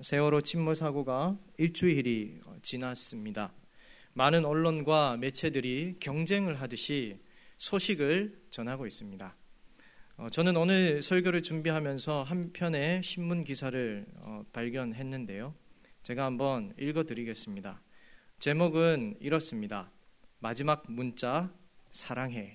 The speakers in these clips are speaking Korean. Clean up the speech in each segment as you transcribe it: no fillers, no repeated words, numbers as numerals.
세월호 침몰 사고가 일주일이 지났습니다. 많은 언론과 매체들이 경쟁을 하듯이 소식을 전하고 있습니다. 저는 오늘 설교를 준비하면서 한 편의 신문 기사를 발견했는데요. 제가 한번 읽어드리겠습니다. 제목은 이렇습니다. 마지막 문자 사랑해.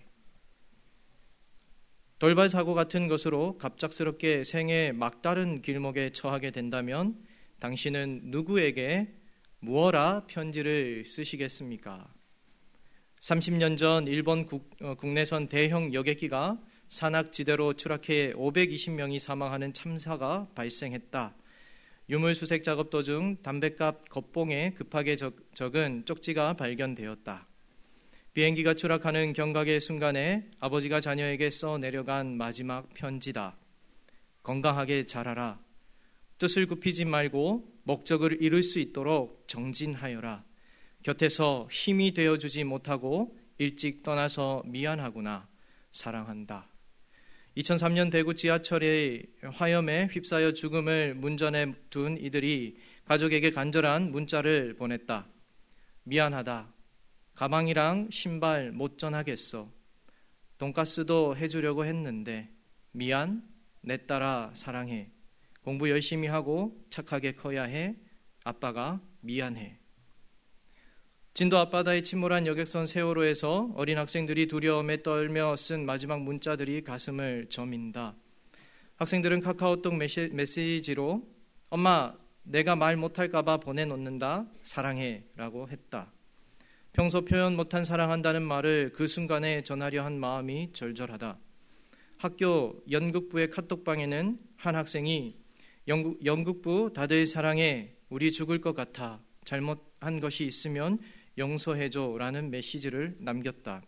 돌발 사고 같은 것으로 갑작스럽게 생애 막다른 길목에 처하게 된다면 당신은 누구에게 무어라 편지를 쓰시겠습니까? 30년 전 일본 국내선 대형 여객기가 산악지대로 추락해 520명이 사망하는 참사가 발생했다. 유물수색 작업 도중 담뱃갑 겉봉에 급하게 적은 쪽지가 발견되었다. 비행기가 추락하는 경각의 순간에 아버지가 자녀에게 써 내려간 마지막 편지다. 건강하게 자라라. 뜻을 굽히지 말고 목적을 이룰 수 있도록 정진하여라. 곁에서 힘이 되어주지 못하고 일찍 떠나서 미안하구나. 사랑한다. 2003년 대구 지하철의 화염에 휩싸여 죽음을 문전에 둔 이들이 가족에게 간절한 문자를 보냈다. 미안하다. 가방이랑 신발 못 전하겠어. 돈가스도 해주려고 했는데 미안, 내 딸아 사랑해. 공부 열심히 하고 착하게 커야 해. 아빠가 미안해. 진도 앞바다에 침몰한 여객선 세월호에서 어린 학생들이 두려움에 떨며 쓴 마지막 문자들이 가슴을 저민다. 학생들은 카카오톡 메시지로 엄마 내가 말 못할까 봐 보내놓는다. 사랑해 라고 했다. 평소 표현 못한 사랑한다는 말을 그 순간에 전하려 한 마음이 절절하다. 학교 연극부의 카톡방에는 한 학생이 연극부 다들 사랑해. 우리 죽을 것 같아. 잘못한 것이 있으면 용서해줘 라는 메시지를 남겼다.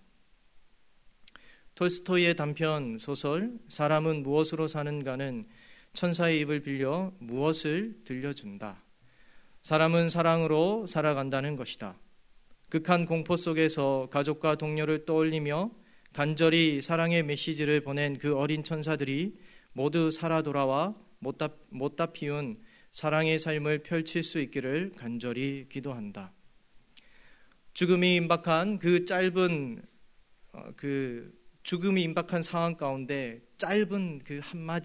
톨스토이의 단편 소설 사람은 무엇으로 사는가는 천사의 입을 빌려 무엇을 들려준다. 사람은 사랑으로 살아간다는 것이다. 극한 공포 속에서 가족과 동료를 떠올리며 간절히 사랑의 메시지를 보낸 그 어린 천사들이 모두 살아 돌아와 못다 피운 사랑의 삶을 펼칠 수 있기를 간절히 기도한다. 죽음이 임박한 죽음이 임박한 상황 가운데 짧은 그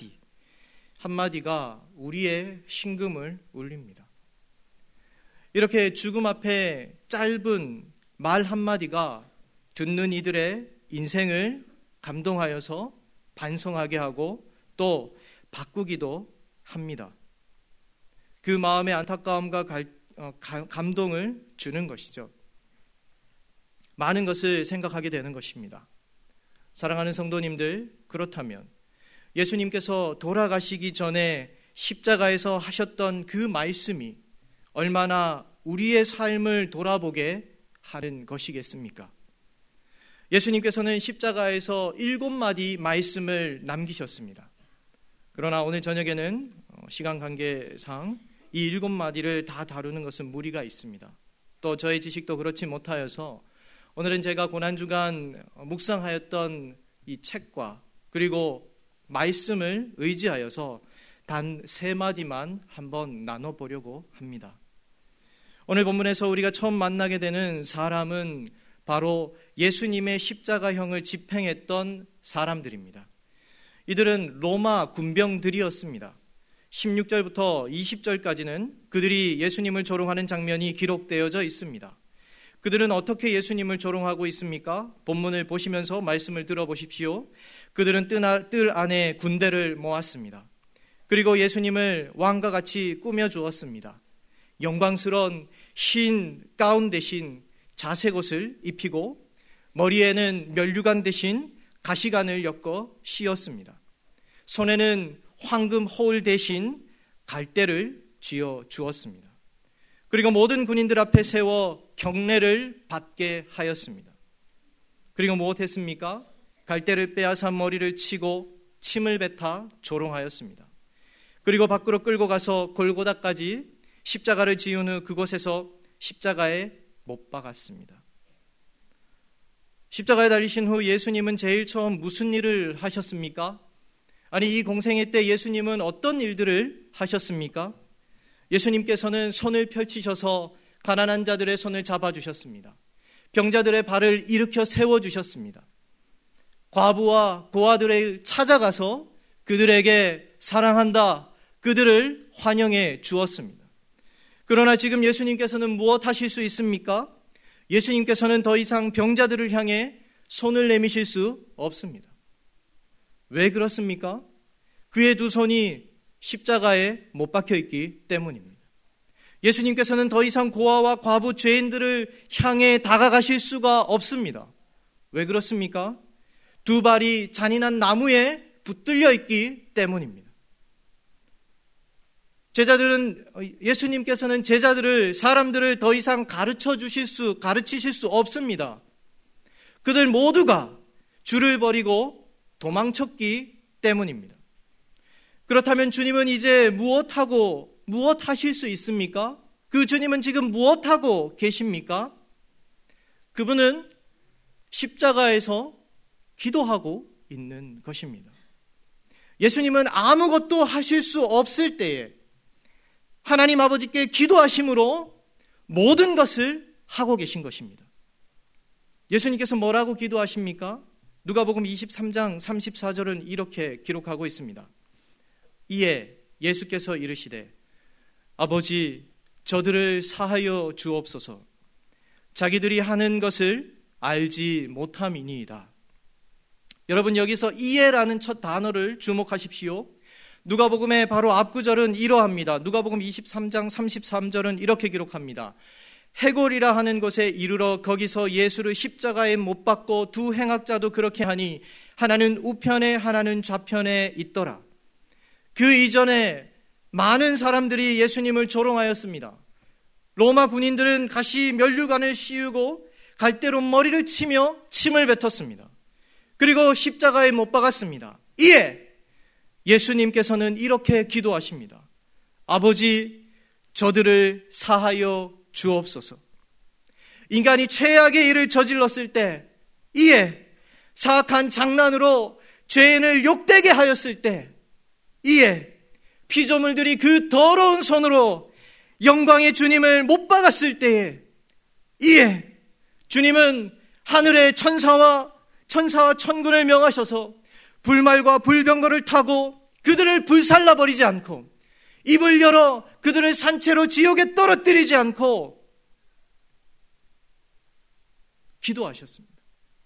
한마디가 우리의 심금을 울립니다. 이렇게 죽음 앞에 짧은 말 한마디가 듣는 이들의 인생을 감동하여서 반성하게 하고 또 바꾸기도 합니다. 그 마음의 안타까움과 감동을 주는 것이죠. 많은 것을 생각하게 되는 것입니다. 사랑하는 성도님들, 그렇다면 예수님께서 돌아가시기 전에 십자가에서 하셨던 그 말씀이 얼마나 우리의 삶을 돌아보게 하는 것이겠습니까? 예수님께서는 십자가에서 7마디 말씀을 남기셨습니다. 그러나 오늘 저녁에는 시간 관계상 이 7마디를 다 다루는 것은 무리가 있습니다. 또 저의 지식도 그렇지 못하여서 오늘은 제가 고난주간 묵상하였던 이 책과 그리고 말씀을 의지하여서 단 3마디만 한번 나눠보려고 합니다. 오늘 본문에서 우리가 처음 만나게 되는 사람은 바로 예수님의 십자가형을 집행했던 사람들입니다. 이들은 로마 군병들이었습니다. 16절부터 20절까지는 그들이 예수님을 조롱하는 장면이 기록되어져 있습니다. 그들은 어떻게 예수님을 조롱하고 있습니까? 본문을 보시면서 말씀을 들어보십시오. 그들은 뜰 안에 군대를 모았습니다. 그리고 예수님을 왕과 같이 꾸며주었습니다. 영광스러운 흰 가운 대신 자색옷을 입히고 머리에는 면류관 대신 가시관을 엮어 씌웠습니다. 손에는 황금 호울 대신 갈대를 쥐어 주었습니다. 그리고 모든 군인들 앞에 세워 경례를 받게 하였습니다. 그리고 무엇했습니까? 갈대를 빼앗아 머리를 치고 침을 뱉어 조롱하였습니다. 그리고 밖으로 끌고 가서 골고다까지 십자가를 지은 후 그곳에서 십자가에 못 박았습니다. 십자가에 달리신 후 예수님은 제일 처음 무슨 일을 하셨습니까? 아니, 이 공생애 때 예수님은 어떤 일들을 하셨습니까? 예수님께서는 손을 펼치셔서 가난한 자들의 손을 잡아주셨습니다. 병자들의 발을 일으켜 세워주셨습니다. 과부와 고아들을 찾아가서 그들에게 사랑한다, 그들을 환영해 주었습니다. 그러나 지금 예수님께서는 무엇 하실 수 있습니까? 예수님께서는 더 이상 병자들을 향해 손을 내미실 수 없습니다. 왜 그렇습니까? 그의 두 손이 십자가에 못 박혀 있기 때문입니다. 예수님께서는 더 이상 고아와 과부 죄인들을 향해 다가가실 수가 없습니다. 왜 그렇습니까? 두 발이 잔인한 나무에 붙들려 있기 때문입니다. 예수님께서는 사람들을 더 이상 가르치실 수 없습니다. 그들 모두가 주를 버리고 도망쳤기 때문입니다. 그렇다면 주님은 이제 무엇 하실 수 있습니까? 그 주님은 지금 무엇하고 계십니까? 그분은 십자가에서 기도하고 있는 것입니다. 예수님은 아무것도 하실 수 없을 때에 하나님 아버지께 기도하심으로 모든 것을 하고 계신 것입니다. 예수님께서 뭐라고 기도하십니까? 누가복음 23장 34절은 이렇게 기록하고 있습니다. 이에 예수께서 이르시되 아버지 저들을 사하여 주옵소서 자기들이 하는 것을 알지 못함이니이다. 여러분 여기서 이에라는 첫 단어를 주목하십시오. 누가복음의 바로 앞구절은 이러합니다. 누가복음 23장 33절은 이렇게 기록합니다. 해골이라 하는 곳에 이르러 거기서 예수를 십자가에 못 박고 두 행악자도 그렇게 하니 하나는 우편에 하나는 좌편에 있더라. 그 이전에 많은 사람들이 예수님을 조롱하였습니다. 로마 군인들은 가시 면류관을 씌우고 갈대로 머리를 치며 침을 뱉었습니다. 그리고 십자가에 못 박았습니다. 이에 예수님께서는 이렇게 기도하십니다. 아버지 저들을 사하여 주옵소서. 인간이 최악의 일을 저질렀을 때, 이에 사악한 장난으로 죄인을 욕되게 하였을 때, 이에 피조물들이 그 더러운 손으로 영광의 주님을 못 박았을 때에, 이에 주님은 하늘의 천사와 천군을 명하셔서 불말과 불병거를 타고 그들을 불살라버리지 않고 입을 열어 그들을 산채로 지옥에 떨어뜨리지 않고 기도하셨습니다.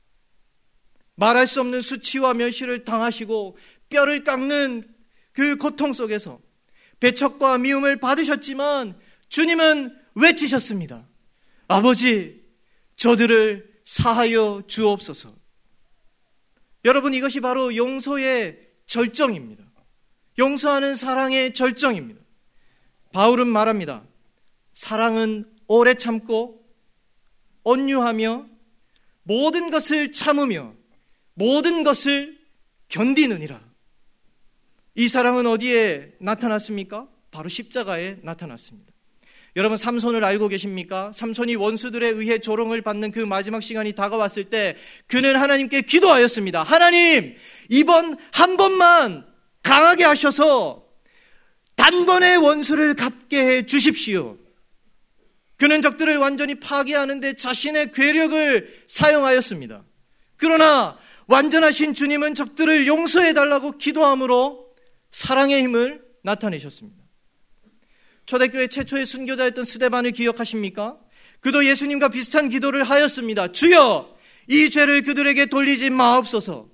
말할 수 없는 수치와 멸시를 당하시고 뼈를 깎는 그 고통 속에서 배척과 미움을 받으셨지만 주님은 외치셨습니다. 아버지 저들을 사하여 주옵소서. 여러분 이것이 바로 용서의 절정입니다. 용서하는 사랑의 절정입니다. 바울은 말합니다. 사랑은 오래 참고 온유하며 모든 것을 참으며 모든 것을 견디느니라. 이 사랑은 어디에 나타났습니까? 바로 십자가에 나타났습니다. 여러분 삼손을 알고 계십니까? 삼손이 원수들에 의해 조롱을 받는 그 마지막 시간이 다가왔을 때 그는 하나님께 기도하였습니다. 하나님, 이번 한 번만 강하게 하셔서 단번에 원수를 갚게 해 주십시오. 그는 적들을 완전히 파괴하는데 자신의 괴력을 사용하였습니다. 그러나 완전하신 주님은 적들을 용서해달라고 기도함으로 사랑의 힘을 나타내셨습니다. 초대교회 최초의 순교자였던 스데반을 기억하십니까? 그도 예수님과 비슷한 기도를 하였습니다. 주여, 이 죄를 그들에게 돌리지 마옵소서.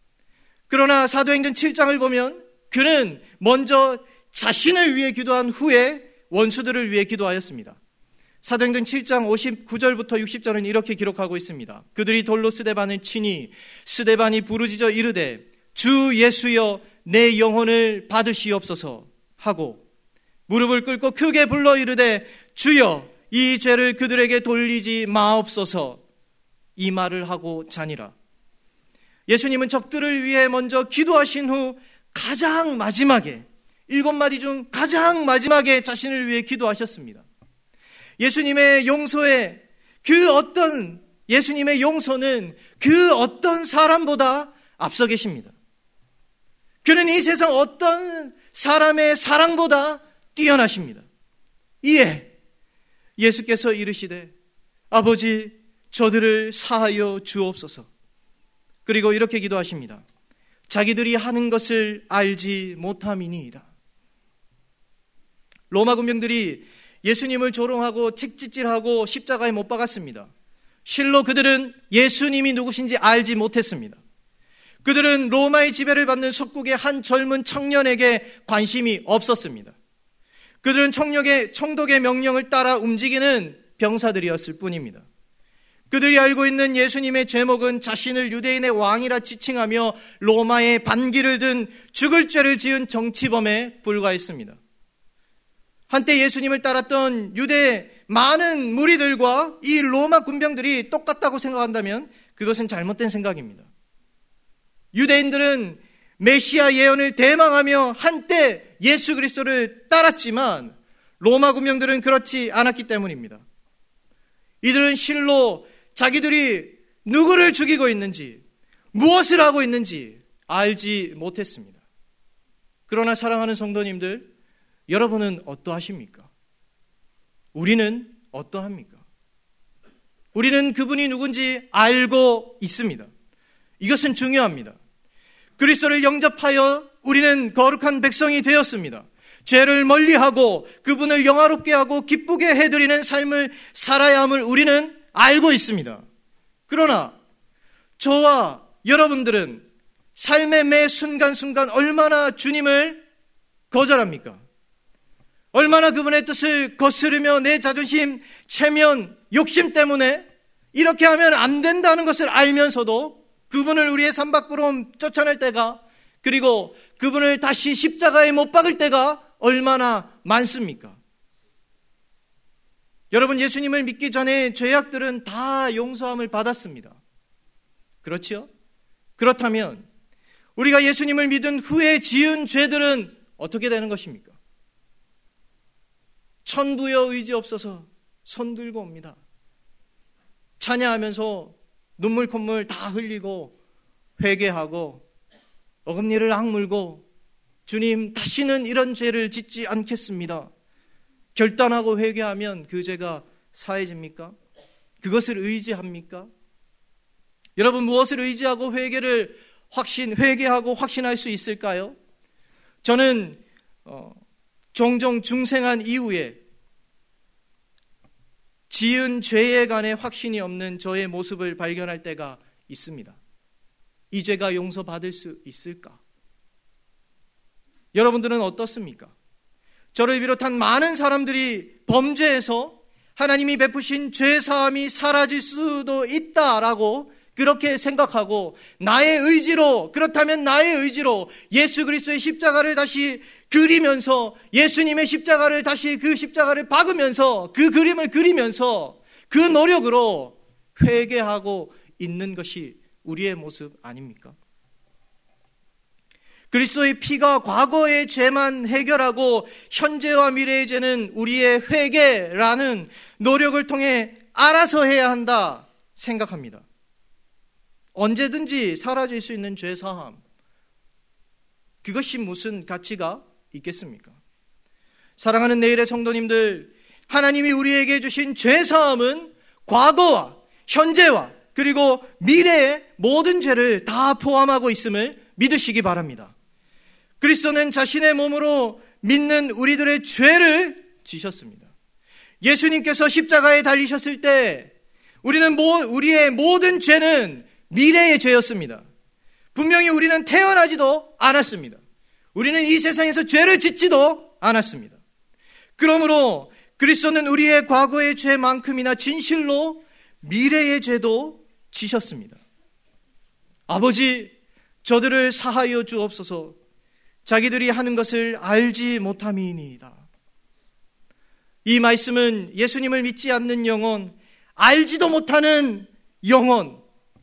그러나 사도행전 7장을 보면 그는 먼저 자신을 위해 기도한 후에 원수들을 위해 기도하였습니다. 사도행전 7장 59절부터 60절은 이렇게 기록하고 있습니다. 그들이 돌로 스데반을 치니 스데반이 부르짖어 이르되 주 예수여 내 영혼을 받으시옵소서 하고 무릎을 꿇고 크게 불러 이르되 주여 이 죄를 그들에게 돌리지 마옵소서 이 말을 하고 자니라. 예수님은 적들을 위해 먼저 기도하신 후 가장 마지막에 7마디 중 가장 마지막에 자신을 위해 기도하셨습니다. 예수님의 용서는 그 어떤 사람보다 앞서 계십니다. 그는 이 세상 어떤 사람의 사랑보다 뛰어나십니다. 이에 예수께서 이르시되 아버지 저들을 사하여 주옵소서. 그리고 이렇게 기도하십니다. 자기들이 하는 것을 알지 못함이니이다. 로마 군병들이 예수님을 조롱하고 책짓질하고 십자가에 못 박았습니다. 실로 그들은 예수님이 누구신지 알지 못했습니다. 그들은 로마의 지배를 받는 속국의 한 젊은 청년에게 관심이 없었습니다. 그들은 총독의 명령을 따라 움직이는 병사들이었을 뿐입니다. 그들이 알고 있는 예수님의 제목은 자신을 유대인의 왕이라 지칭하며 로마의 반기를 든 죽을 죄를 지은 정치범에 불과했습니다. 한때 예수님을 따랐던 유대 많은 무리들과 이 로마 군병들이 똑같다고 생각한다면 그것은 잘못된 생각입니다. 유대인들은 메시아 예언을 대망하며 한때 예수 그리스도를 따랐지만 로마 군병들은 그렇지 않았기 때문입니다. 이들은 실로 자기들이 누구를 죽이고 있는지, 무엇을 하고 있는지 알지 못했습니다. 그러나 사랑하는 성도님들, 여러분은 어떠하십니까? 우리는 어떠합니까? 우리는 그분이 누군지 알고 있습니다. 이것은 중요합니다. 그리스도를 영접하여 우리는 거룩한 백성이 되었습니다. 죄를 멀리하고 그분을 영화롭게 하고 기쁘게 해드리는 삶을 살아야 함을 우리는 알고 있습니다. 그러나 저와 여러분들은 삶의 매 순간순간 얼마나 주님을 거절합니까? 얼마나 그분의 뜻을 거스르며 내 자존심, 체면, 욕심 때문에 이렇게 하면 안 된다는 것을 알면서도 그분을 우리의 삶 밖으로 쫓아낼 때가, 그리고 그분을 다시 십자가에 못 박을 때가 얼마나 많습니까? 여러분, 예수님을 믿기 전에 죄악들은 다 용서함을 받았습니다. 그렇지요? 그렇다면 우리가 예수님을 믿은 후에 지은 죄들은 어떻게 되는 것입니까? 천부여 의지 없어서 손 들고 옵니다. 찬양하면서 눈물 콧물 다 흘리고 회개하고 어금니를 악물고 주님 다시는 이런 죄를 짓지 않겠습니다. 결단하고 회개하면 그 죄가 사해집니까? 그것을 의지합니까? 여러분, 무엇을 의지하고 회개하고 확신할 수 있을까요? 저는 종종 중생한 이후에 지은 죄에 관해 확신이 없는 저의 모습을 발견할 때가 있습니다. 이 죄가 용서받을 수 있을까? 여러분들은 어떻습니까? 저를 비롯한 많은 사람들이 범죄에서 하나님이 베푸신 죄 사함이 사라질 수도 있다라고 그렇게 생각하고 그렇다면 나의 의지로 예수 그리스도의 십자가를 다시 그리면서 예수님의 십자가를 다시 그 십자가를 박으면서 그 그림을 그리면서 그 노력으로 회개하고 있는 것이 우리의 모습 아닙니까? 그리스도의 피가 과거의 죄만 해결하고 현재와 미래의 죄는 우리의 회개라는 노력을 통해 알아서 해야 한다 생각합니다. 언제든지 사라질 수 있는 죄 사함, 그것이 무슨 가치가 있겠습니까? 사랑하는 내일의 성도님들, 하나님이 우리에게 주신 죄 사함은 과거와 현재와 그리고 미래의 모든 죄를 다 포함하고 있음을 믿으시기 바랍니다. 그리스도는 자신의 몸으로 믿는 우리들의 죄를 지셨습니다. 예수님께서 십자가에 달리셨을 때 우리의 모든 죄는 미래의 죄였습니다. 분명히 우리는 태어나지도 않았습니다. 우리는 이 세상에서 죄를 짓지도 않았습니다. 그러므로 그리스도는 우리의 과거의 죄만큼이나 진실로 미래의 죄도 지셨습니다. 아버지, 저들을 사하여 주옵소서. 자기들이 하는 것을 알지 못함이니이다. 이 말씀은 예수님을 믿지 않는 영혼, 알지도 못하는 영혼,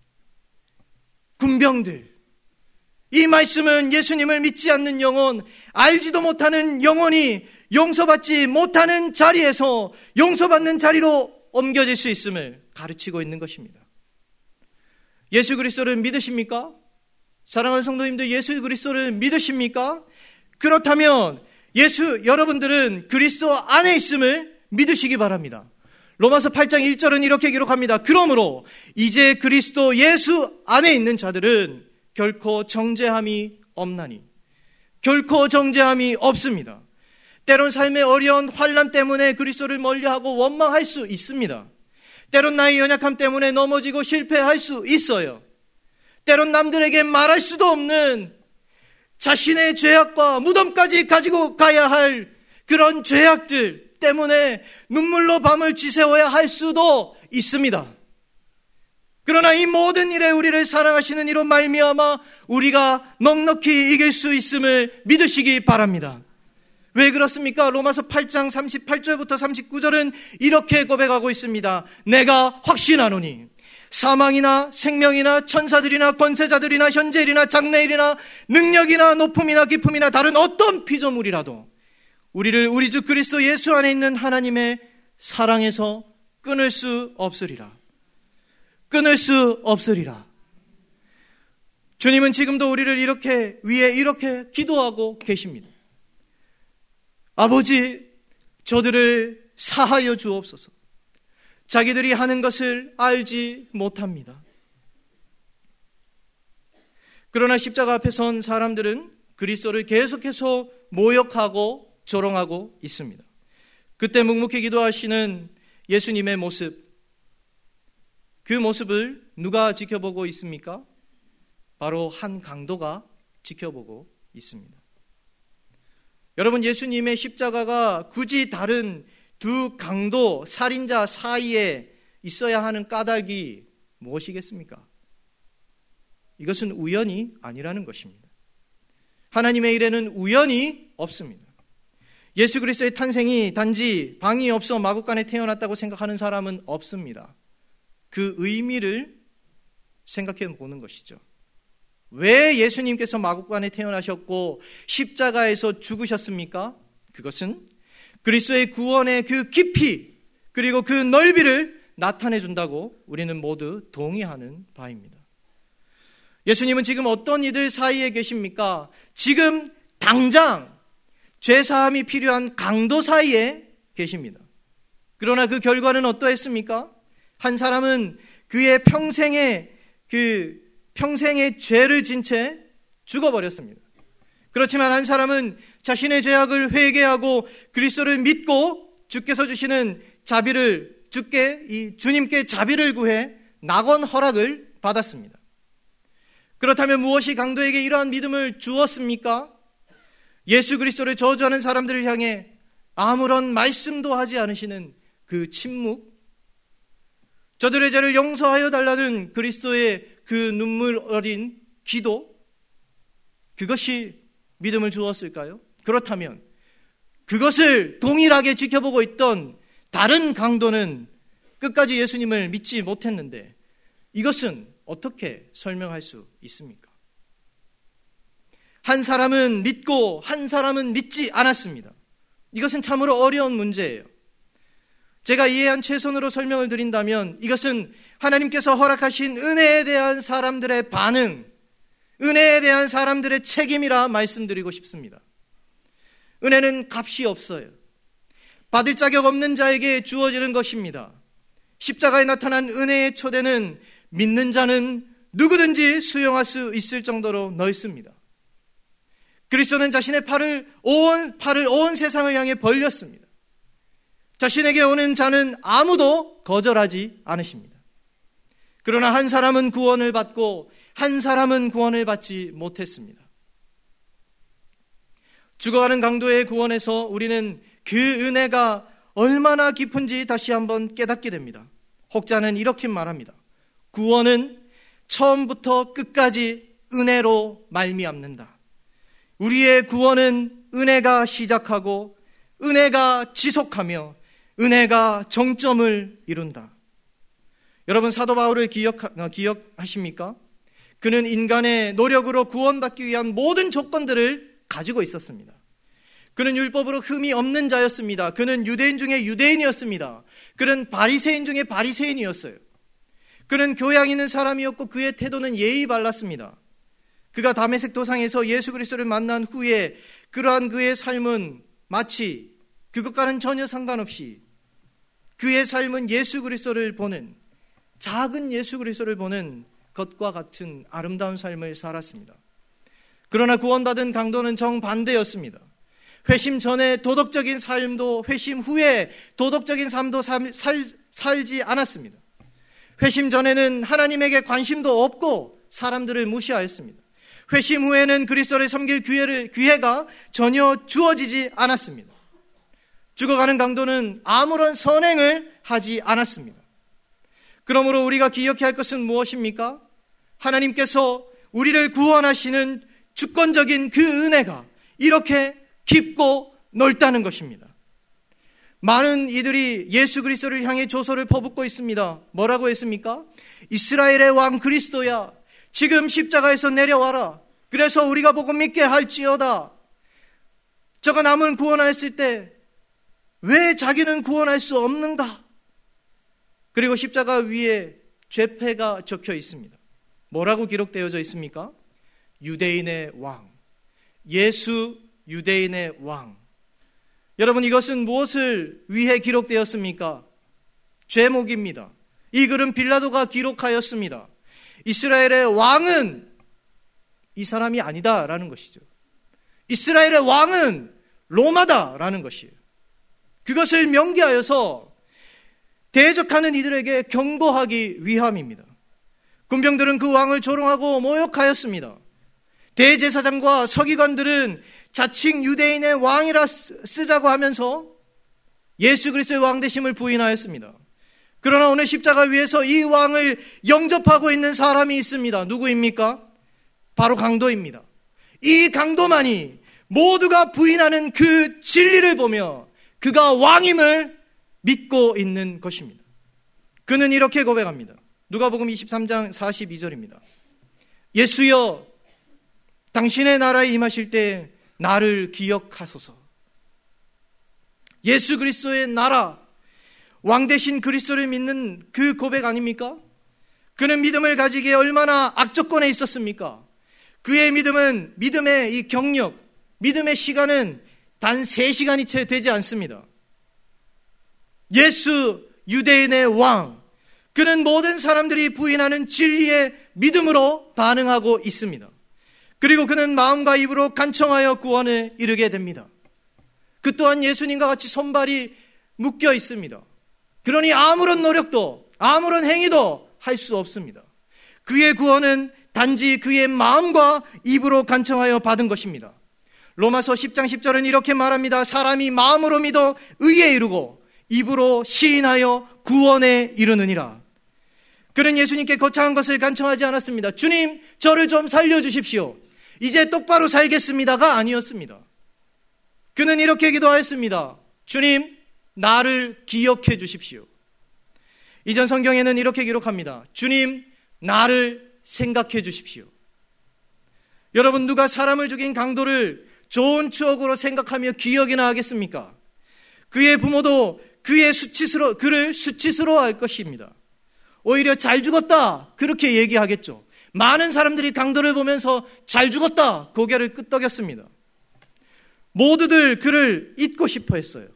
군병들, 이 말씀은 예수님을 믿지 않는 영혼, 알지도 못하는 영혼이 용서받지 못하는 자리에서 용서받는 자리로 옮겨질 수 있음을 가르치고 있는 것입니다. 예수 그리스도를 믿으십니까? 사랑하는 성도님들, 예수 그리스도를 믿으십니까? 그렇다면 여러분들은 그리스도 안에 있음을 믿으시기 바랍니다. 로마서 8장 1절은 이렇게 기록합니다. 그러므로 이제 그리스도 예수 안에 있는 자들은 결코 정죄함이 없나니. 결코 정죄함이 없습니다. 때론 삶의 어려운 환난 때문에 그리스도를 멀리하고 원망할 수 있습니다. 때론 나의 연약함 때문에 넘어지고 실패할 수 있어요. 때론 남들에게 말할 수도 없는 자신의 죄악과 무덤까지 가지고 가야 할 그런 죄악들 때문에 눈물로 밤을 지새워야 할 수도 있습니다. 그러나 이 모든 일에 우리를 사랑하시는 이로 말미암아 우리가 넉넉히 이길 수 있음을 믿으시기 바랍니다. 왜 그렇습니까? 로마서 8장 38절부터 39절은 이렇게 고백하고 있습니다. 내가 확신하노니 사망이나 생명이나 천사들이나 권세자들이나 현재일이나 장래일이나 능력이나 높음이나 깊음이나 다른 어떤 피조물이라도 우리를 우리 주 그리스도 예수 안에 있는 하나님의 사랑에서 끊을 수 없으리라. 끊을 수 없으리라. 주님은 지금도 우리를 위해 이렇게 기도하고 계십니다. 아버지, 저들을 사하여 주옵소서. 자기들이 하는 것을 알지 못합니다. 그러나 십자가 앞에 선 사람들은 그리스도를 계속해서 모욕하고 조롱하고 있습니다. 그때 묵묵히 기도하시는 예수님의 모습, 그 모습을 누가 지켜보고 있습니까? 바로 한 강도가 지켜보고 있습니다. 여러분, 예수님의 십자가가 굳이 다른 두 강도, 살인자 사이에 있어야 하는 까닭이 무엇이겠습니까? 이것은 우연이 아니라는 것입니다. 하나님의 일에는 우연이 없습니다. 예수 그리스도의 탄생이 단지 방이 없어 마구간에 태어났다고 생각하는 사람은 없습니다. 그 의미를 생각해 보는 것이죠. 왜 예수님께서 마구간에 태어나셨고 십자가에서 죽으셨습니까? 그것은 그리스도의 구원의 그 깊이 그리고 그 넓이를 나타내 준다고 우리는 모두 동의하는 바입니다. 예수님은 지금 어떤 이들 사이에 계십니까? 지금 당장 죄사함이 필요한 강도 사이에 계십니다. 그러나 그 결과는 어떠했습니까? 한 사람은 그의 평생의 죄를 진 채 죽어버렸습니다. 그렇지만 한 사람은 자신의 죄악을 회개하고 그리스도를 믿고 주께서 주시는 주님께 자비를 구해 낙원 허락을 받았습니다. 그렇다면 무엇이 강도에게 이러한 믿음을 주었습니까? 예수 그리스도를 저주하는 사람들을 향해 아무런 말씀도 하지 않으시는 그 침묵, 저들의 죄를 용서하여 달라는 그리스도의 그 눈물 어린 기도, 그것이 믿음을 주었을까요? 그렇다면 그것을 동일하게 지켜보고 있던 다른 강도는 끝까지 예수님을 믿지 못했는데 이것은 어떻게 설명할 수 있습니까? 한 사람은 믿고 한 사람은 믿지 않았습니다. 이것은 참으로 어려운 문제예요. 제가 이해한 최선으로 설명을 드린다면 이것은 하나님께서 허락하신 은혜에 대한 사람들의 반응, 은혜에 대한 사람들의 책임이라 말씀드리고 싶습니다. 은혜는 값이 없어요. 받을 자격 없는 자에게 주어지는 것입니다. 십자가에 나타난 은혜의 초대는 믿는 자는 누구든지 수용할 수 있을 정도로 넓습니다. 그리스도는 자신의 팔을 온 세상을 향해 벌렸습니다. 자신에게 오는 자는 아무도 거절하지 않으십니다. 그러나 한 사람은 구원을 받고 한 사람은 구원을 받지 못했습니다. 죽어가는 강도의 구원에서 우리는 그 은혜가 얼마나 깊은지 다시 한번 깨닫게 됩니다. 혹자는 이렇게 말합니다. 구원은 처음부터 끝까지 은혜로 말미암는다. 우리의 구원은 은혜가 시작하고 은혜가 지속하며 은혜가 정점을 이룬다. 여러분, 사도 바울을 기억하십니까? 그는 인간의 노력으로 구원받기 위한 모든 조건들을 가지고 있었습니다. 그는 율법으로 흠이 없는 자였습니다. 그는 유대인 중에 유대인이었습니다. 그는 바리새인 중에 바리새인이었어요. 그는 교양 있는 사람이었고 그의 태도는 예의 발랐습니다. 그가 다메섹 도상에서 예수 그리스도를 만난 후에 그러한 그의 삶은 마치 그것과는 전혀 상관없이 그의 삶은 예수 그리스도를 보는, 작은 예수 그리스도를 보는 것과 같은 아름다운 삶을 살았습니다. 그러나 구원받은 강도는 정반대였습니다. 회심 전에 도덕적인 삶도, 회심 후에 도덕적인 삶도 살지 않았습니다. 회심 전에는 하나님에게 관심도 없고 사람들을 무시하였습니다. 회심 후에는 그리스도를 섬길 기회가 전혀 주어지지 않았습니다. 죽어가는 강도는 아무런 선행을 하지 않았습니다. 그러므로 우리가 기억해야 할 것은 무엇입니까? 하나님께서 우리를 구원하시는 주권적인 그 은혜가 이렇게 깊고 넓다는 것입니다. 많은 이들이 예수 그리스도를 향해 조소를 퍼붓고 있습니다. 뭐라고 했습니까? 이스라엘의 왕 그리스도야, 지금 십자가에서 내려와라. 그래서 우리가 보고 믿게 할지어다. 저가 남을 구원하였을 때 왜 자기는 구원할 수 없는가? 그리고 십자가 위에 죄패가 적혀 있습니다. 뭐라고 기록되어져 있습니까? 유대인의 왕, 예수 유대인의 왕. 여러분, 이것은 무엇을 위해 기록되었습니까? 죄목입니다. 이 글은 빌라도가 기록하였습니다. 이스라엘의 왕은 이 사람이 아니다라는 것이죠. 이스라엘의 왕은 로마다라는 것이에요. 그것을 명기하여서 대적하는 이들에게 경고하기 위함입니다. 군병들은 그 왕을 조롱하고 모욕하였습니다. 대제사장과 서기관들은 자칭 유대인의 왕이라 쓰자고 하면서 예수 그리스도의 왕 되심을 부인하였습니다. 그러나 오늘 십자가 위에서 이 왕을 영접하고 있는 사람이 있습니다. 누구입니까? 바로 강도입니다. 이 강도만이 모두가 부인하는 그 진리를 보며 그가 왕임을 믿고 있는 것입니다. 그는 이렇게 고백합니다. 누가복음 23장 42절입니다. 예수여, 당신의 나라에 임하실 때 나를 기억하소서. 예수 그리스도의 나라, 왕 대신 그리스도를 믿는 그 고백 아닙니까? 그는 믿음을 가지기에 얼마나 악조건에 있었습니까? 그의 믿음은, 믿음의 이 경력, 믿음의 시간은 단 3시간이 채 되지 않습니다. 예수 유대인의 왕, 그는 모든 사람들이 부인하는 진리의 믿음으로 반응하고 있습니다. 그리고 그는 마음과 입으로 간청하여 구원에 이르게 됩니다. 그 또한 예수님과 같이 손발이 묶여 있습니다. 그러니 아무런 노력도, 아무런 행위도 할 수 없습니다. 그의 구원은 단지 그의 마음과 입으로 간청하여 받은 것입니다. 로마서 10장 10절은 이렇게 말합니다. 사람이 마음으로 믿어 의에 이르고 입으로 시인하여 구원에 이르느니라. 그는 예수님께 거창한 것을 간청하지 않았습니다. 주님, 저를 좀 살려주십시오. 이제 똑바로 살겠습니다가 아니었습니다. 그는 이렇게 기도하였습니다. 주님, 나를 기억해 주십시오. 이전 성경에는 이렇게 기록합니다. 주님, 나를 생각해 주십시오. 여러분, 누가 사람을 죽인 강도를 좋은 추억으로 생각하며 기억이나 하겠습니까? 그의 부모도 그를 수치스러워할 것입니다. 오히려 잘 죽었다, 그렇게 얘기하겠죠. 많은 사람들이 강도를 보면서 잘 죽었다, 고개를 끄덕였습니다. 모두들 그를 잊고 싶어 했어요.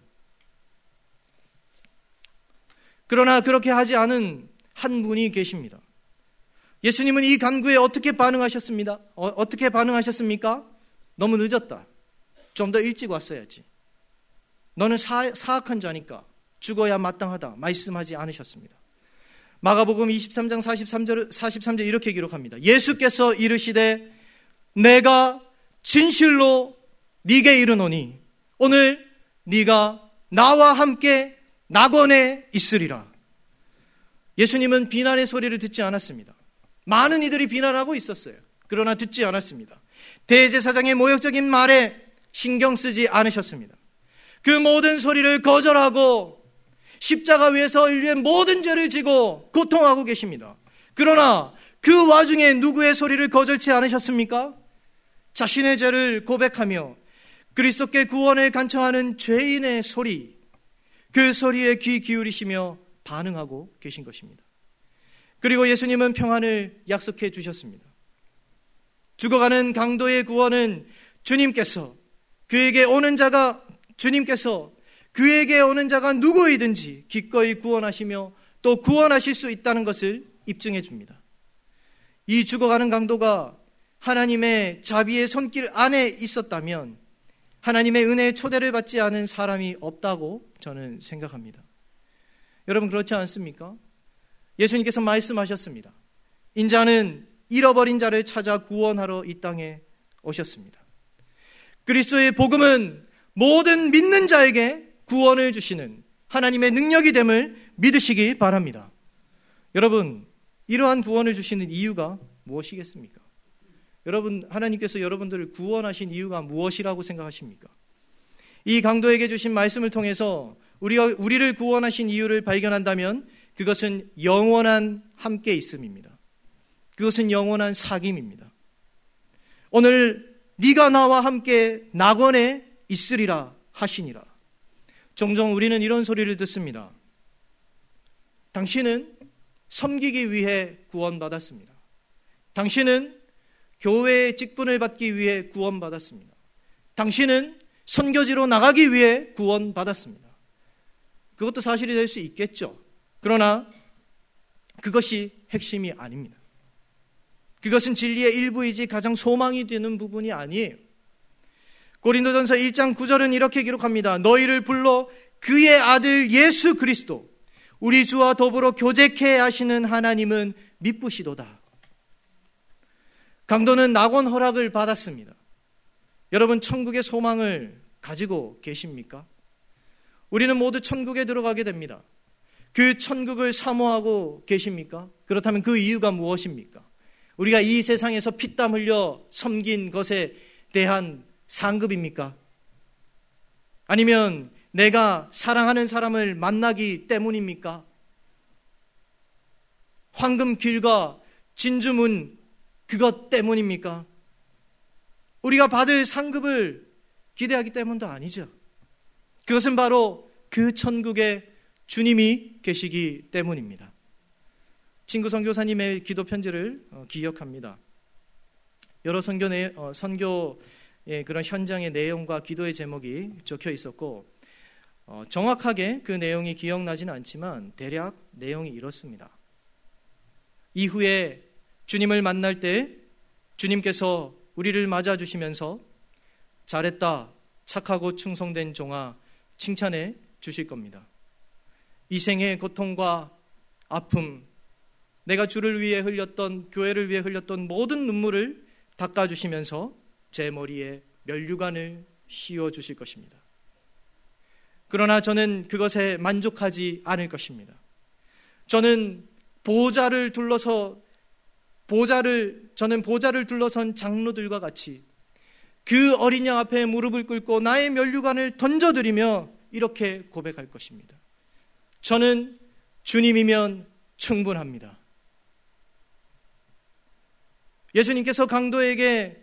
그러나 그렇게 하지 않은 한 분이 계십니다. 예수님은 이 간구에 어떻게 반응하셨습니다? 어떻게 반응하셨습니까? 너무 늦었다. 좀 더 일찍 왔어야지. 너는 사악한 자니까 죽어야 마땅하다 말씀하지 않으셨습니다. 마가복음 23장 43절 이렇게 기록합니다. 예수께서 이르시되 내가 진실로 네게 이르노니 오늘 네가 나와 함께 낙원에 있으리라. 예수님은 비난의 소리를 듣지 않았습니다. 많은 이들이 비난하고 있었어요. 그러나 듣지 않았습니다. 대제사장의 모욕적인 말에 신경 쓰지 않으셨습니다. 그 모든 소리를 거절하고 십자가 위에서 인류의 모든 죄를 지고 고통하고 계십니다. 그러나 그 와중에 누구의 소리를 거절치 않으셨습니까? 자신의 죄를 고백하며 그리스도께 구원을 간청하는 죄인의 소리, 그 소리에 귀 기울이시며 반응하고 계신 것입니다. 그리고 예수님은 평안을 약속해 주셨습니다. 죽어가는 강도의 구원은 주님께서 그에게 오는 자가 주님께서 그에게 오는 자가 누구이든지 기꺼이 구원하시며 또 구원하실 수 있다는 것을 입증해 줍니다. 이 죽어가는 강도가 하나님의 자비의 손길 안에 있었다면 하나님의 은혜의 초대를 받지 않은 사람이 없다고 저는 생각합니다. 여러분 그렇지 않습니까? 예수님께서 말씀하셨습니다. 인자는 잃어버린 자를 찾아 구원하러 이 땅에 오셨습니다. 그리스도의 복음은 모든 믿는 자에게 구원을 주시는 하나님의 능력이 됨을 믿으시기 바랍니다. 여러분, 이러한 구원을 주시는 이유가 무엇이겠습니까? 여러분, 하나님께서 여러분들을 구원하신 이유가 무엇이라고 생각하십니까? 이 강도에게 주신 말씀을 통해서 우리를 구원하신 이유를 발견한다면 그것은 영원한 함께 있음입니다. 그것은 영원한 사귐입니다. 오늘 네가 나와 함께 낙원에 있으리라 하시니라. 종종 우리는 이런 소리를 듣습니다. 당신은 섬기기 위해 구원받았습니다. 당신은 교회의 직분을 받기 위해 구원받았습니다. 당신은 선교지로 나가기 위해 구원받았습니다. 그것도 사실이 될 수 있겠죠. 그러나 그것이 핵심이 아닙니다. 그것은 진리의 일부이지 가장 소망이 되는 부분이 아니에요. 고린도전서 1장 9절은 이렇게 기록합니다. 너희를 불러 그의 아들 예수 그리스도 우리 주와 더불어 교제케 하시는 하나님은 미쁘시도다. 강도는 낙원 허락을 받았습니다. 여러분 천국의 소망을 가지고 계십니까? 우리는 모두 천국에 들어가게 됩니다. 그 천국을 사모하고 계십니까? 그렇다면 그 이유가 무엇입니까? 우리가 이 세상에서 피땀 흘려 섬긴 것에 대한 상급입니까? 아니면 내가 사랑하는 사람을 만나기 때문입니까? 황금길과 진주문 그것 때문입니까? 우리가 받을 상급을 기대하기 때문도 아니죠. 그것은 바로 그 천국에 주님이 계시기 때문입니다. 친구 선교사님의 기도 편지를 기억합니다. 여러 선교의 그런 현장의 내용과 기도의 제목이 적혀 있었고 정확하게 그 내용이 기억나지는 않지만 대략 내용이 이렇습니다. 이후에 주님을 만날 때 주님께서 우리를 맞아주시면서 잘했다, 착하고 충성된 종아 칭찬해 주실 겁니다. 이 생의 고통과 아픔, 내가 주를 위해 흘렸던, 교회를 위해 흘렸던 모든 눈물을 닦아주시면서 제 머리에 면류관을 씌워주실 것입니다. 그러나 저는 그것에 만족하지 않을 것입니다. 저는 보좌를 둘러선 장로들과 같이 그 어린 양 앞에 무릎을 꿇고 나의 면류관을 던져드리며 이렇게 고백할 것입니다. 저는 주님이면 충분합니다. 예수님께서 강도에게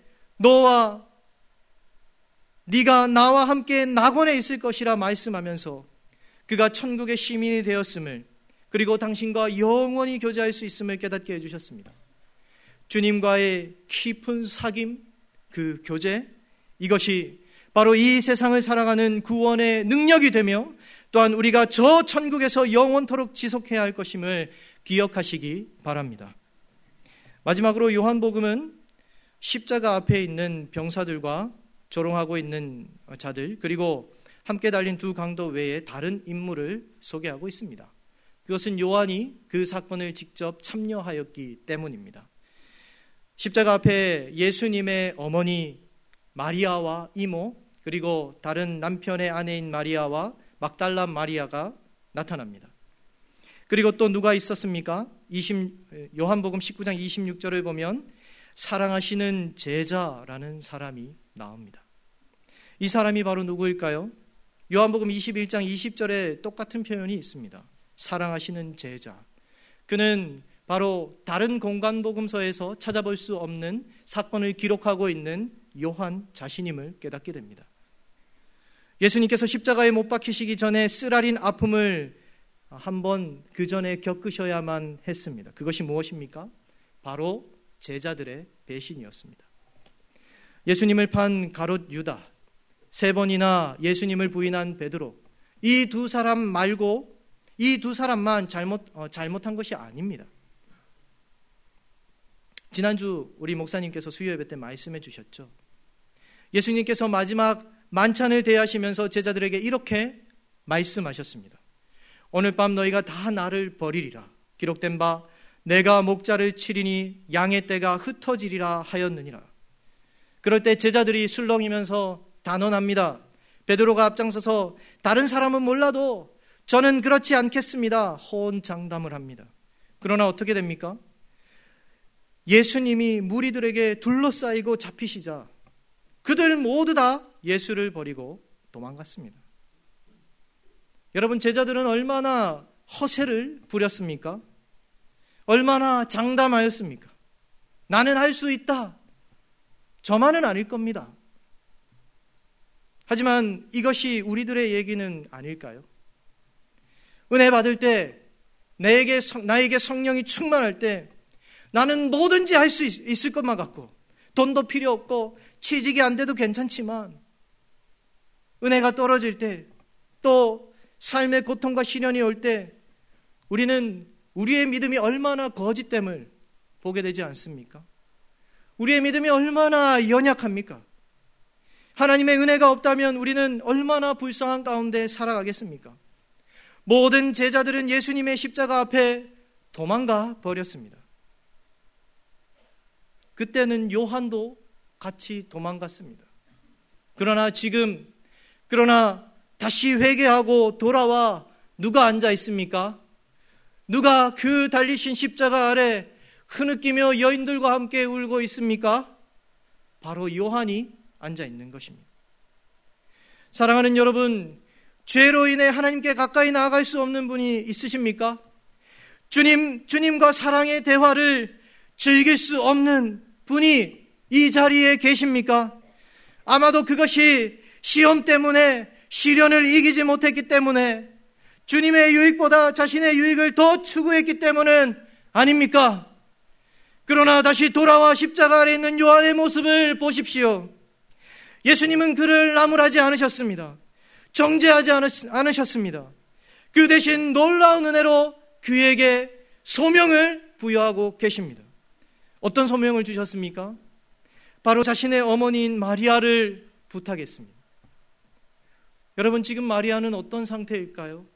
네가 나와 함께 낙원에 있을 것이라 말씀하면서 그가 천국의 시민이 되었음을 그리고 당신과 영원히 교제할 수 있음을 깨닫게 해주셨습니다. 주님과의 깊은 사귐, 그 교제, 이것이 바로 이 세상을 살아가는 구원의 능력이 되며 또한 우리가 저 천국에서 영원토록 지속해야 할 것임을 기억하시기 바랍니다. 마지막으로 요한복음은 십자가 앞에 있는 병사들과 조롱하고 있는 자들 그리고 함께 달린 두 강도 외에 다른 인물을 소개하고 있습니다. 그것은 요한이 그 사건을 직접 참여하였기 때문입니다. 십자가 앞에 예수님의 어머니 마리아와 이모 그리고 다른 남편의 아내인 마리아와 막달라 마리아가 나타납니다. 그리고 또 누가 있었습니까? 요한복음 19장 26절을 보면 사랑하시는 제자라는 사람이 나옵니다. 이 사람이 바로 누구일까요? 요한복음 21장 20절에 똑같은 표현이 있습니다. 사랑하시는 제자. 그는 바로 다른 공간복음서에서 찾아볼 수 없는 사건을 기록하고 있는 요한 자신임을 깨닫게 됩니다. 예수님께서 십자가에 못 박히시기 전에 쓰라린 아픔을 한번 그 전에 겪으셔야만 했습니다. 그것이 무엇입니까? 바로 제자들의 배신이었습니다. 예수님을 판 가롯 유다, 3번이나 예수님을 부인한 베드로, 이 두 사람 말고 이 두 사람만 잘못한 것이 아닙니다. 지난주 우리 목사님께서 수요 예배 때 말씀해 주셨죠. 예수님께서 마지막 만찬을 대하시면서 제자들에게 이렇게 말씀하셨습니다. 오늘 밤 너희가 다 나를 버리리라. 기록된 바 내가 목자를 치리니 양의 떼가 흩어지리라 하였느니라. 그럴 때 제자들이 술렁이면서 단언합니다. 베드로가 앞장서서 다른 사람은 몰라도 저는 그렇지 않겠습니다. 호언장담을 합니다. 그러나 어떻게 됩니까? 예수님이 무리들에게 둘러싸이고 잡히시자 그들 모두 다 예수를 버리고 도망갔습니다. 여러분, 제자들은 얼마나 허세를 부렸습니까? 얼마나 장담하였습니까? 나는 할 수 있다. 저만은 아닐 겁니다. 하지만 이것이 우리들의 얘기는 아닐까요? 은혜 받을 때, 나에게 성령이 충만할 때 나는 뭐든지 할 수 있을 것만 같고 돈도 필요 없고 취직이 안 돼도 괜찮지만 은혜가 떨어질 때, 또 삶의 고통과 시련이 올 때 우리는 우리의 믿음이 얼마나 거짓됨을 보게 되지 않습니까? 우리의 믿음이 얼마나 연약합니까? 하나님의 은혜가 없다면 우리는 얼마나 불쌍한 가운데 살아가겠습니까? 모든 제자들은 예수님의 십자가 앞에 도망가 버렸습니다. 그때는 요한도 같이 도망갔습니다. 그러나 다시 회개하고 돌아와 누가 앉아 있습니까? 누가 그 달리신 십자가 아래 흐느끼며 여인들과 함께 울고 있습니까? 바로 요한이 앉아 있는 것입니다. 사랑하는 여러분, 죄로 인해 하나님께 가까이 나아갈 수 없는 분이 있으십니까? 주님과 사랑의 대화를 즐길 수 없는 분이 이 자리에 계십니까? 아마도 그것이 시험 때문에, 시련을 이기지 못했기 때문에, 주님의 유익보다 자신의 유익을 더 추구했기 때문은 아닙니까? 그러나 다시 돌아와 십자가 아래 있는 요한의 모습을 보십시오. 예수님은 그를 나무라지 않으셨습니다. 정죄하지 않으셨습니다. 그 대신 놀라운 은혜로 그에게 소명을 부여하고 계십니다. 어떤 소명을 주셨습니까? 바로 자신의 어머니인 마리아를 부탁했습니다. 여러분, 지금 마리아는 어떤 상태일까요?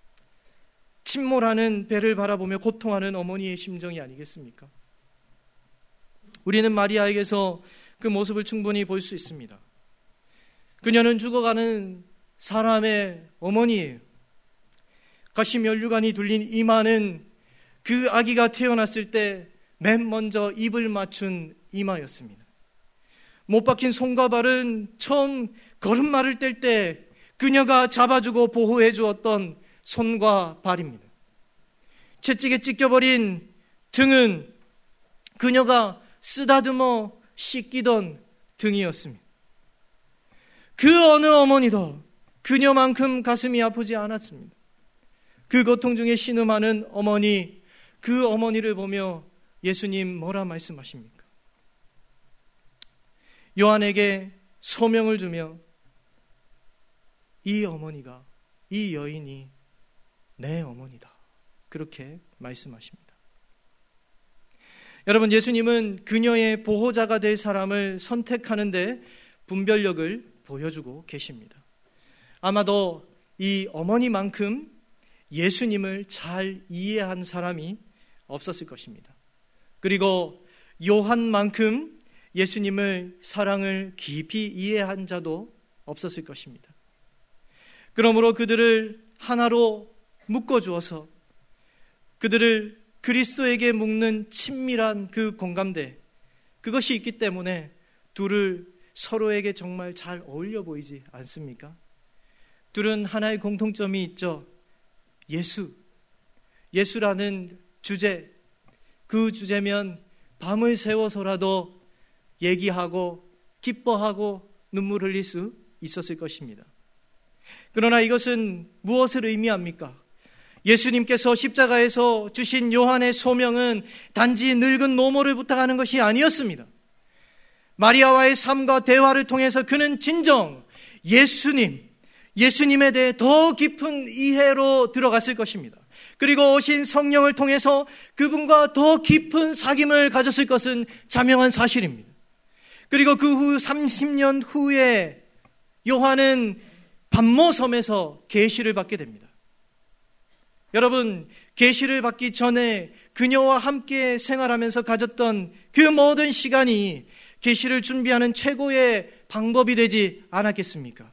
침몰하는 배를 바라보며 고통하는 어머니의 심정이 아니겠습니까? 우리는 마리아에게서 그 모습을 충분히 볼 수 있습니다. 그녀는 죽어가는 사람의 어머니예요. 가시면류관이 둘린 이마는 그 아기가 태어났을 때 맨 먼저 입을 맞춘 이마였습니다. 못 박힌 손과 발은 처음 걸음마를 뗄 때 그녀가 잡아주고 보호해 주었던 손과 발입니다. 채찍에 찢겨버린 등은 그녀가 쓰다듬어 씻기던 등이었습니다. 그 어느 어머니도 그녀만큼 가슴이 아프지 않았습니다. 그 고통 중에 신음하는 어머니, 그 어머니를 보며 예수님 뭐라 말씀하십니까? 요한에게 소명을 주며 이 어머니가, 이 여인이 내 어머니다, 그렇게 말씀하십니다. 여러분, 예수님은 그녀의 보호자가 될 사람을 선택하는데 분별력을 보여주고 계십니다. 아마도 이 어머니만큼 예수님을 잘 이해한 사람이 없었을 것입니다. 그리고 요한만큼 예수님을 사랑을 깊이 이해한 자도 없었을 것입니다. 그러므로 그들을 하나로 묶어주어서 그들을 그리스도에게 묶는 친밀한 그 공감대, 그것이 있기 때문에 둘을 서로에게 정말 잘 어울려 보이지 않습니까? 둘은 하나의 공통점이 있죠. 예수라는 주제, 그 주제면 밤을 새워서라도 얘기하고 기뻐하고 눈물 흘릴 수 있었을 것입니다. 그러나 이것은 무엇을 의미합니까? 예수님께서 십자가에서 주신 요한의 소명은 단지 늙은 노모를 부탁하는 것이 아니었습니다. 마리아와의 삶과 대화를 통해서 그는 진정 예수님에 대해 더 깊은 이해로 들어갔을 것입니다. 그리고 오신 성령을 통해서 그분과 더 깊은 사귐을 가졌을 것은 자명한 사실입니다. 그리고 그 후 30년 후에 요한은 pat모섬에서 계시를 받게 됩니다. 여러분, 계시를 받기 전에 그녀와 함께 생활하면서 가졌던 그 모든 시간이 계시를 준비하는 최고의 방법이 되지 않았겠습니까?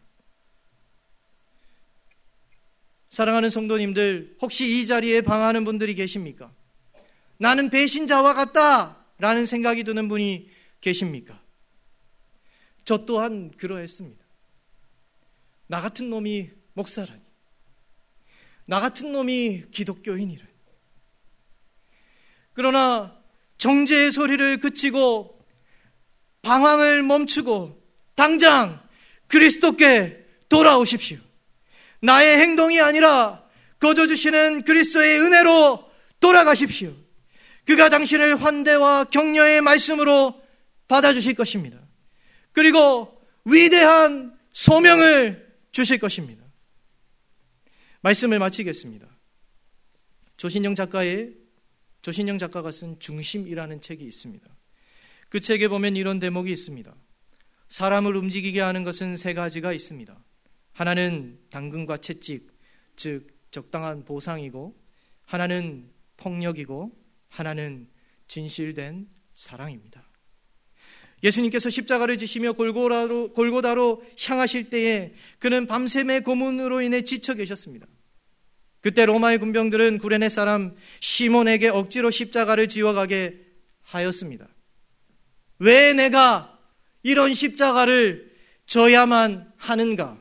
사랑하는 성도님들, 혹시 이 자리에 방황하는 분들이 계십니까? 나는 배신자와 같다 라는 생각이 드는 분이 계십니까? 저 또한 그러했습니다. 나 같은 놈이 목사라니, 나 같은 놈이 기독교인이라니. 그러나 정죄의 소리를 그치고 방황을 멈추고 당장 그리스도께 돌아오십시오. 나의 행동이 아니라 거저 주시는 그리스도의 은혜로 돌아가십시오. 그가 당신을 환대와 격려의 말씀으로 받아주실 것입니다. 그리고 위대한 소명을 주실 것입니다. 말씀을 마치겠습니다. 조신영 작가가 쓴 중심이라는 책이 있습니다. 그 책에 보면 이런 대목이 있습니다. 사람을 움직이게 하는 것은 세 가지가 있습니다. 하나는 당근과 채찍, 즉 적당한 보상이고, 하나는 폭력이고, 하나는 진실된 사랑입니다. 예수님께서 십자가를 지시며 골고다로 향하실 때에 그는 밤샘의 고문으로 인해 지쳐 계셨습니다. 그때 로마의 군병들은 구레네 사람 시몬에게 억지로 십자가를 지어가게 하였습니다. 왜 내가 이런 십자가를 져야만 하는가?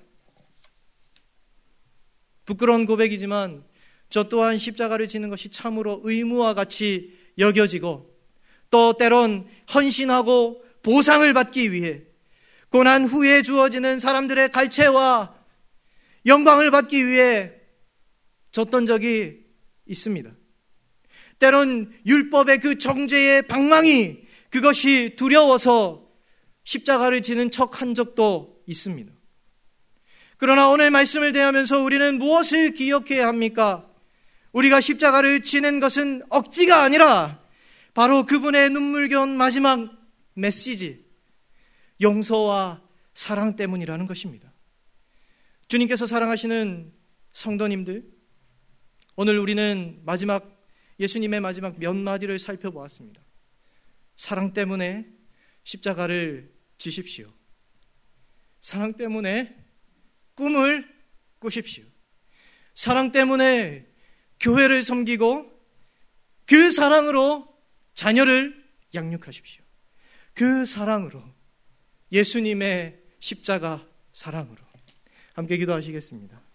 부끄러운 고백이지만 저 또한 십자가를 지는 것이 참으로 의무와 같이 여겨지고, 또 때론 헌신하고 보상을 받기 위해 고난 후에 주어지는 사람들의 갈채와 영광을 받기 위해 졌던 적이 있습니다. 때론 율법의 그 정죄의 방망이, 그것이 두려워서 십자가를 지는 척한 적도 있습니다. 그러나 오늘 말씀을 대하면서 우리는 무엇을 기억해야 합니까? 우리가 십자가를 지는 것은 억지가 아니라 바로 그분의 눈물겨운 마지막 메시지, 용서와 사랑 때문이라는 것입니다. 주님께서 사랑하시는 성도님들, 오늘 우리는 예수님의 마지막 몇 마디를 살펴보았습니다. 사랑 때문에 십자가를 지십시오. 사랑 때문에 꿈을 꾸십시오. 사랑 때문에 교회를 섬기고 그 사랑으로 자녀를 양육하십시오. 그 사랑으로, 예수님의 십자가 사랑으로 함께 기도하시겠습니다.